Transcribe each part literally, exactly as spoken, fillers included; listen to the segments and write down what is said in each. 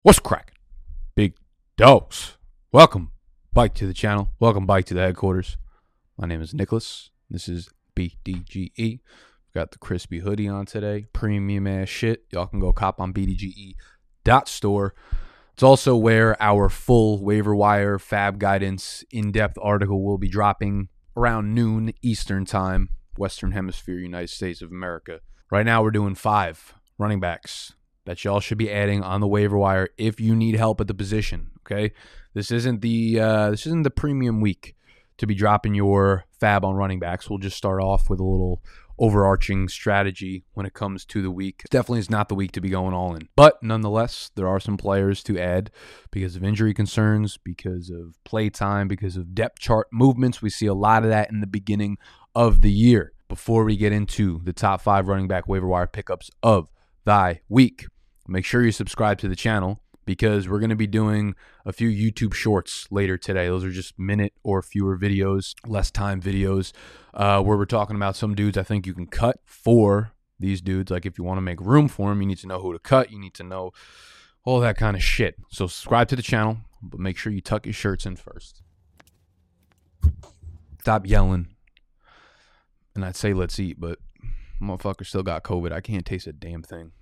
What's cracking? Big dogs. Welcome back to the channel. Welcome back to the headquarters. My name is Nicholas. This is B D G E. Got the crispy hoodie on today. Premium ass shit. Y'all can go cop on B D G E dot store. It's also where our full waiver wire fab guidance in-depth article will be dropping around noon Eastern time, Western Hemisphere, United States of America. Right now we're doing five running backs that y'all should be adding on the waiver wire if you need help at the position. Okay, this isn't the uh, this isn't the premium week to be dropping your fab on running backs. We'll just start off with a little overarching strategy when it comes to the week. Definitely is not the week to be going all in, but nonetheless, there are some players to add because of injury concerns, because of play time, because of depth chart movements. We see a lot of that in the beginning of the year. Before we get into the top five running back waiver wire pickups of thy week, make sure you subscribe to the channel because we're going to be doing a few YouTube shorts later today. Those are just minute or fewer videos, less time videos, uh, where we're talking about some dudes I think you can cut for these dudes. Like if you want to make room for them, you need to know who to cut. You need to know all that kind of shit. So subscribe to the channel, but make sure you tuck your shirts in first. Stop yelling. And I'd say let's eat, but motherfucker still got COVID. I can't taste a damn thing.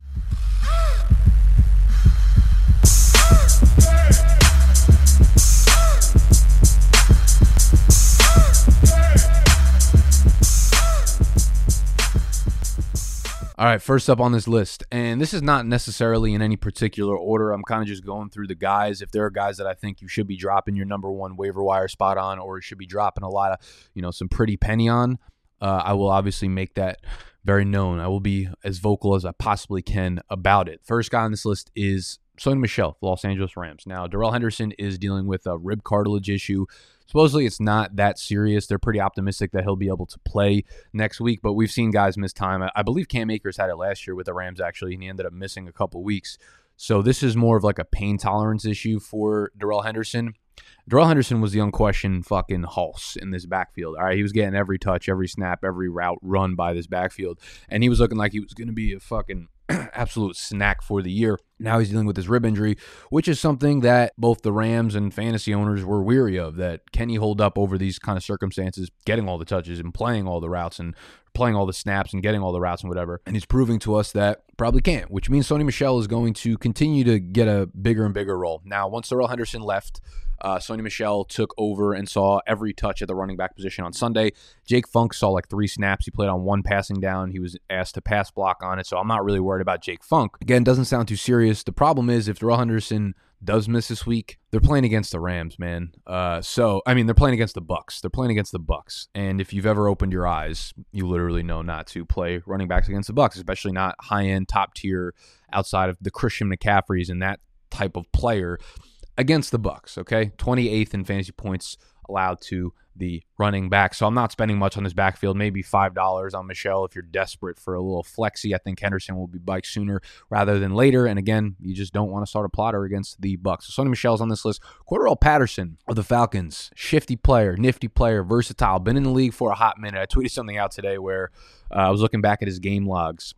All right, first up on this list, and this is not necessarily in any particular order. I'm kind of just going through the guys. If there are guys that I think you should be dropping your number one waiver wire spot on, or you should be dropping a lot of, you know, some pretty penny on, uh, I will obviously make that very known. I will be as vocal as I possibly can about it. First guy on this list is Sony Michel, the Los Angeles Rams. Now, Darrell Henderson is dealing with a rib cartilage issue. Supposedly, it's not that serious. They're pretty optimistic that he'll be able to play next week, but we've seen guys miss time. I believe Cam Akers had it last year with the Rams, actually, and he ended up missing a couple weeks. So this is more of like a pain tolerance issue for Darrell Henderson. Darrell Henderson was the unquestioned fucking hoss in this backfield. All right, he was getting every touch, every snap, every route run by this backfield, and he was looking like he was going to be a fucking absolute snack for the year. Now he's dealing with his rib injury, which is something that both the Rams and fantasy owners were weary of, that can he hold up over these kind of circumstances, getting all the touches and playing all the routes and playing all the snaps and getting all the routes and whatever. And he's proving to us that probably can't, which means Sony Michel is going to continue to get a bigger and bigger role. Now, once Darrell Henderson left, Uh, Sony Michel took over and saw every touch at the running back position on Sunday. Jake Funk saw like three snaps. He played on one passing down. He was asked to pass block on it, so I'm not really worried about Jake Funk. Again, doesn't sound too serious. The problem is if Darrell Henderson does miss this week, they're playing against the Rams, man. Uh, so, I mean, they're playing against the Bucks. They're playing against the Bucks. And if you've ever opened your eyes, you literally know not to play running backs against the Bucks, especially not high-end, top-tier, outside of the Christian McCaffreys and that type of player against the Bucks, okay? twenty-eighth in fantasy points allowed to the running back. So I'm not spending much on this backfield, maybe five dollars on Michel if you're desperate for a little flexy. I think Henderson will be biked sooner rather than later. And again, you just don't want to start a plotter against the Bucks. So Sony Michel's on this list. Cordarrelle Patterson of the Falcons, shifty player, nifty player, versatile, been in the league for a hot minute. I tweeted something out today where uh, I was looking back at his game logs,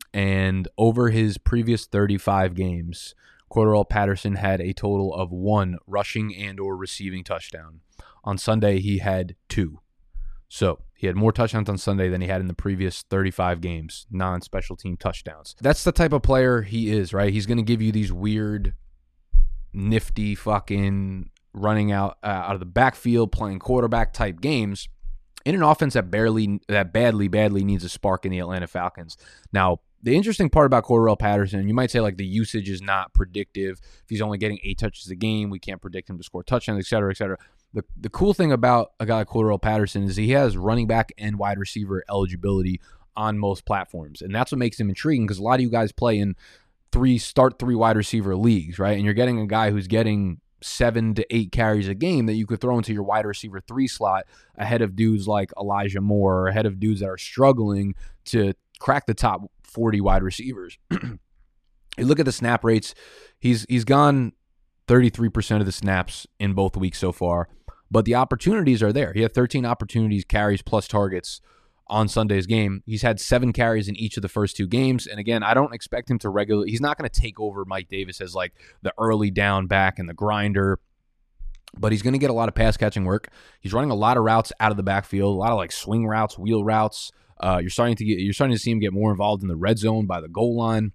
and over his previous thirty-five games, Cordarrelle Patterson had a total of one rushing and or receiving touchdown. On Sunday, he had two. So he had more touchdowns on Sunday than he had in the previous thirty-five games, non-special team touchdowns. That's the type of player he is, right? He's going to give you these weird, nifty fucking running out uh, out of the backfield, playing quarterback type games in an offense that barely, that badly, badly needs a spark in the Atlanta Falcons. Now, the interesting part about Cordarrelle Patterson, you might say like the usage is not predictive. If he's only getting eight touches a game, we can't predict him to score touchdowns, et cetera, et cetera. The, the cool thing about a guy like Cordarrelle Patterson is he has running back and wide receiver eligibility on most platforms. And that's what makes him intriguing because a lot of you guys play in three start three wide receiver leagues, right? And you're getting a guy who's getting seven to eight carries a game that you could throw into your wide receiver three slot ahead of dudes like Elijah Moore or ahead of dudes that are struggling to crack the top forty wide receivers. You look at the snap rates, he's he's gone thirty-three percent of the snaps in both weeks so far, but the opportunities are there. He had thirteen opportunities, carries plus targets on Sunday's game. He's had seven carries in each of the first two games. And again, I don't expect him to regularly, he's not going to take over Mike Davis as like the early down back and the grinder, but he's going to get a lot of pass catching work. He's running a lot of routes out of the backfield, a lot of like swing routes, wheel routes. Uh, you're starting to get, you're starting to see him get more involved in the red zone by the goal line.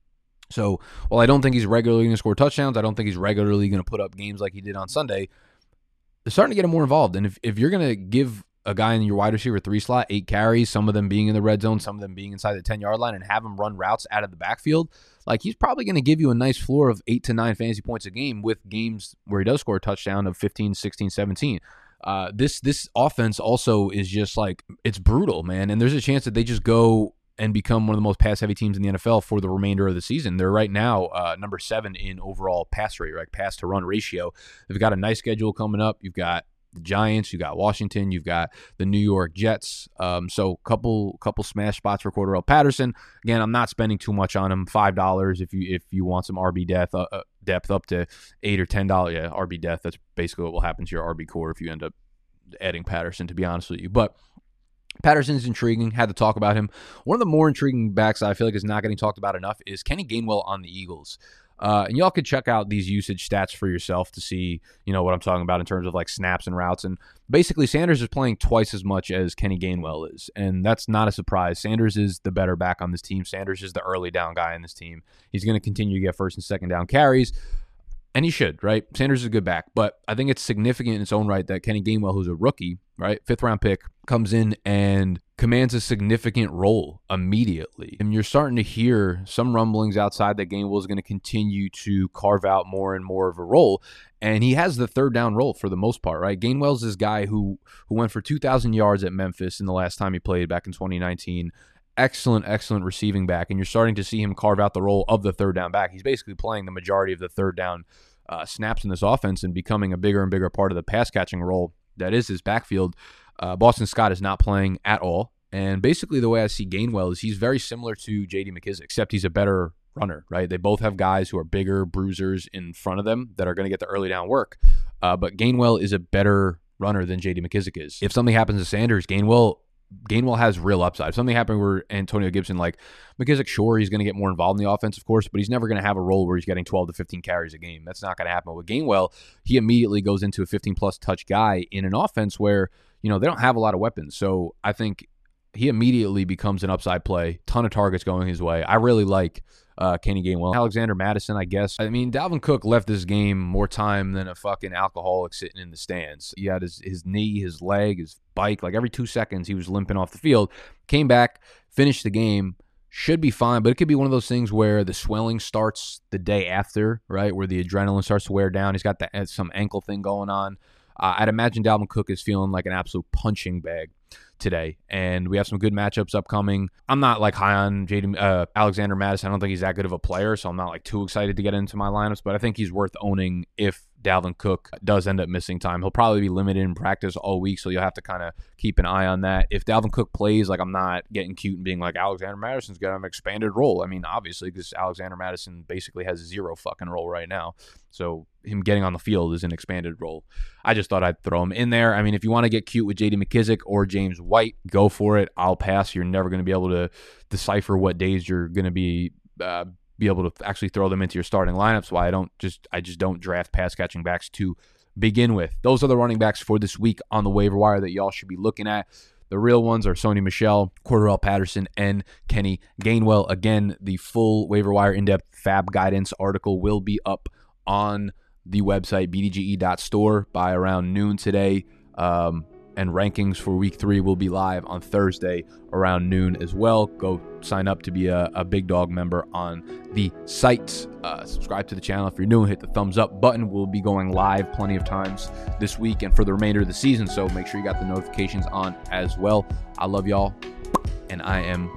So while I don't think he's regularly going to score touchdowns, I don't think he's regularly going to put up games like he did on Sunday. They're starting to get him more involved. And if, if you're going to give a guy in your wide receiver three slot eight carries, some of them being in the red zone, some of them being inside the ten-yard line, and have him run routes out of the backfield, like he's probably going to give you a nice floor of eight to nine fantasy points a game with games where he does score a touchdown of fifteen, sixteen, seventeen. Uh, this this offense also is just like, it's brutal, man. And there's a chance that they just go and become one of the most pass-heavy teams in the N F L for the remainder of the season. They're right now uh, number seven in overall pass rate, right? Pass-to-run ratio. They've got a nice schedule coming up. You've got the Giants, you got Washington, you've got the New York Jets. Um, so couple couple smash spots for Cordarrelle Patterson. Again, I'm not spending too much on him. five dollars if you if you want some R B depth, uh, depth up to eight or ten dollars. Yeah, R B depth, that's basically what will happen to your R B core if you end up adding Patterson, to be honest with you. But Patterson's intriguing. Had to talk about him. One of the more intriguing backs I feel like is not getting talked about enough is Kenny Gainwell on the Eagles. Uh, and y'all could check out these usage stats for yourself to see, you know, what I'm talking about in terms of like snaps and routes. And basically, Sanders is playing twice as much as Kenny Gainwell is. And that's not a surprise. Sanders is the better back on this team. Sanders is the early down guy on this team. He's going to continue to get first and second down carries. And he should, right? Sanders is a good back. But I think it's significant in its own right that Kenny Gainwell, who's a rookie, right, fifth round pick, comes in and commands a significant role immediately. And you're starting to hear some rumblings outside that Gainwell is going to continue to carve out more and more of a role. And he has the third down role for the most part, right? Gainwell's this guy who who went for two thousand yards at Memphis in the last time he played back in twenty nineteen. Excellent, excellent receiving back. And you're starting to see him carve out the role of the third down back. He's basically playing the majority of the third down uh, snaps in this offense and becoming a bigger and bigger part of the pass catching role that is his backfield. Uh, Boston Scott is not playing at all. And basically the way I see Gainwell is he's very similar to J D McKissic, except he's a better runner, right? They both have guys who are bigger bruisers in front of them that are going to get the early down work. Uh, but Gainwell is a better runner than J D McKissic is. If something happens to Sanders, Gainwell Gainwell has real upside. If something happened where Antonio Gibson, like McKissic, sure, he's going to get more involved in the offense, of course, but he's never going to have a role where he's getting twelve to fifteen carries a game. That's not going to happen. With Gainwell, he immediately goes into a fifteen-plus touch guy in an offense where, you know, they don't have a lot of weapons. So I think he immediately becomes an upside play. Ton of targets going his way. I really like uh, Kenny Gainwell. Alexander Mattison, I guess. I mean, Dalvin Cook left this game more time than a fucking alcoholic sitting in the stands. He had his, his knee, his leg, his bike. Like every two seconds, he was limping off the field. Came back, finished the game. Should be fine, but it could be one of those things where the swelling starts the day after, right, where the adrenaline starts to wear down. He's got the, some ankle thing going on. Uh, I'd imagine Dalvin Cook is feeling like an absolute punching bag today, and we have some good matchups upcoming. I'm not like high on J D, uh, Alexander Mattison. I don't think he's that good of a player, so I'm not like too excited to get into my lineups, but I think he's worth owning if Dalvin Cook does end up missing time. He'll probably be limited in practice all week, so you'll have to kind of keep an eye on that. If Dalvin Cook plays, like I'm not getting cute and being like, Alexander Madison's got an expanded role. I mean, obviously, because Alexander Mattison basically has zero fucking role right now. So him getting on the field is an expanded role. I just thought I'd throw him in there. I mean, if you want to get cute with J D McKissic or James White, go for it. I'll pass. You're never going to be able to decipher what days you're going to be uh, be able to actually throw them into your starting lineups. Why I don't just I just don't draft pass catching backs to begin with. Those are the running backs for this week on the waiver wire that y'all should be looking at. The real ones are Sony Michel, Cordarrelle Patterson, and Kenny Gainwell. Again, the full waiver wire in-depth fab guidance article will be up on the website b d g e dot store by around noon today. Um, and rankings for week three will be live on Thursday around noon as well. Go sign up to be a, a Big Dog member on the site. Uh, subscribe to the channel if you're new and hit the thumbs up button. We'll be going live plenty of times this week and for the remainder of the season, so make sure you got the notifications on as well. I love y'all, and I am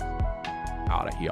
out of here.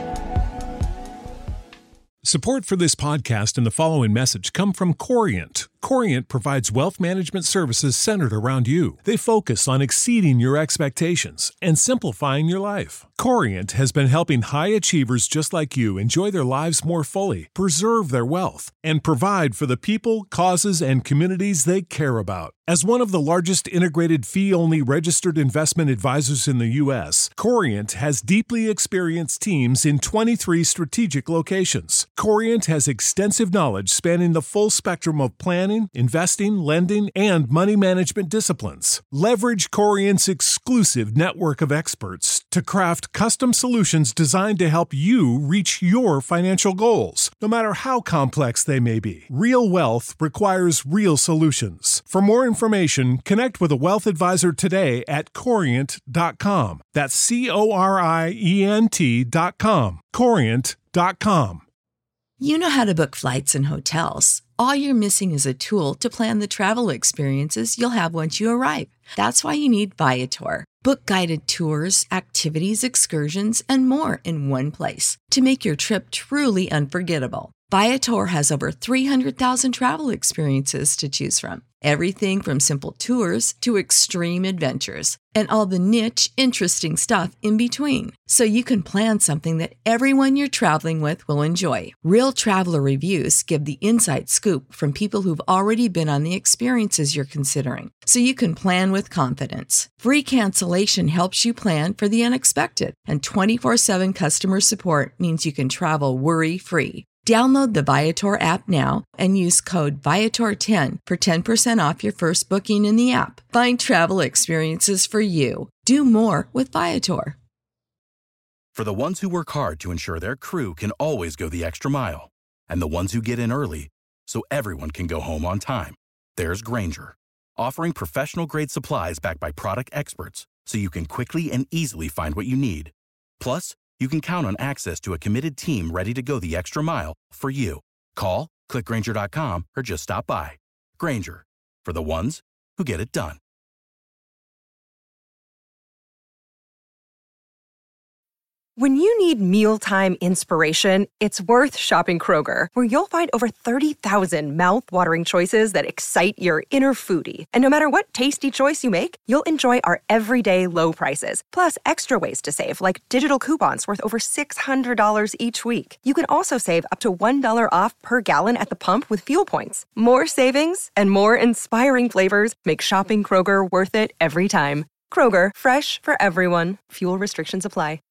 Support for this podcast and the following message come from Corient. Corient provides wealth management services centered around you. They focus on exceeding your expectations and simplifying your life. Corient has been helping high achievers just like you enjoy their lives more fully, preserve their wealth, and provide for the people, causes, and communities they care about. As one of the largest integrated fee-only registered investment advisors in the U S, Corient has deeply experienced teams in twenty-three strategic locations. Corient has extensive knowledge spanning the full spectrum of planning, investing, lending, and money management disciplines. Leverage Corient's exclusive network of experts to craft custom solutions designed to help you reach your financial goals, no matter how complex they may be. Real wealth requires real solutions. For more information, connect with a wealth advisor today at corient dot com. That's C O R I E N T dot com. corient dot com. You know how to book flights and hotels. All you're missing is a tool to plan the travel experiences you'll have once you arrive. That's why you need Viator. Book guided tours, activities, excursions, and more in one place to make your trip truly unforgettable. Viator has over three hundred thousand travel experiences to choose from. Everything from simple tours to extreme adventures and all the niche, interesting stuff in between. So you can plan something that everyone you're traveling with will enjoy. Real traveler reviews give the inside scoop from people who've already been on the experiences you're considering. So you can plan with confidence. Free cancellation helps you plan for the unexpected. And twenty-four seven customer support means you can travel worry-free. Download the Viator app now and use code Viator ten for ten percent off your first booking in the app. Find travel experiences for you. Do more with Viator. For the ones who work hard to ensure their crew can always go the extra mile, and the ones who get in early so everyone can go home on time, there's Grainger, offering professional-grade supplies backed by product experts so you can quickly and easily find what you need. Plus, you can count on access to a committed team ready to go the extra mile for you. Call, click Grainger dot com, or just stop by. Grainger, for the ones who get it done. When you need mealtime inspiration, it's worth shopping Kroger, where you'll find over thirty thousand mouth-watering choices that excite your inner foodie. And no matter what tasty choice you make, you'll enjoy our everyday low prices, plus extra ways to save, like digital coupons worth over six hundred dollars each week. You can also save up to one dollar off per gallon at the pump with fuel points. More savings and more inspiring flavors make shopping Kroger worth it every time. Kroger, fresh for everyone. Fuel restrictions apply.